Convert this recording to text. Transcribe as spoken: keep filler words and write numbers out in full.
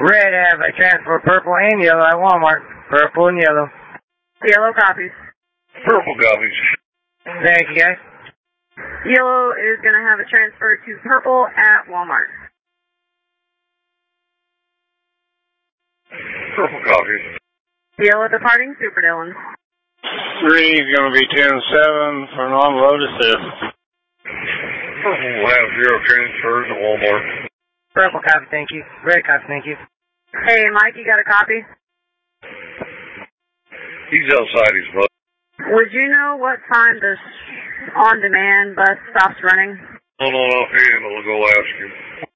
Red have a transfer purple and yellow at Walmart. Purple and yellow. Yellow copies. Purple copies. Thank you, guys. Yellow is going to have a transfer to purple at Walmart. Purple copies. Yellow departing Super Dillon. Three is going to be ten seven for non-load assist. Purple will have zero transfers at Walmart. Purple copy, thank you. Red copy, thank you. Hey, Mike, you got a copy? He's outside his bus. Would you know what time the on-demand bus stops running? No, no, no, I'll go ask him.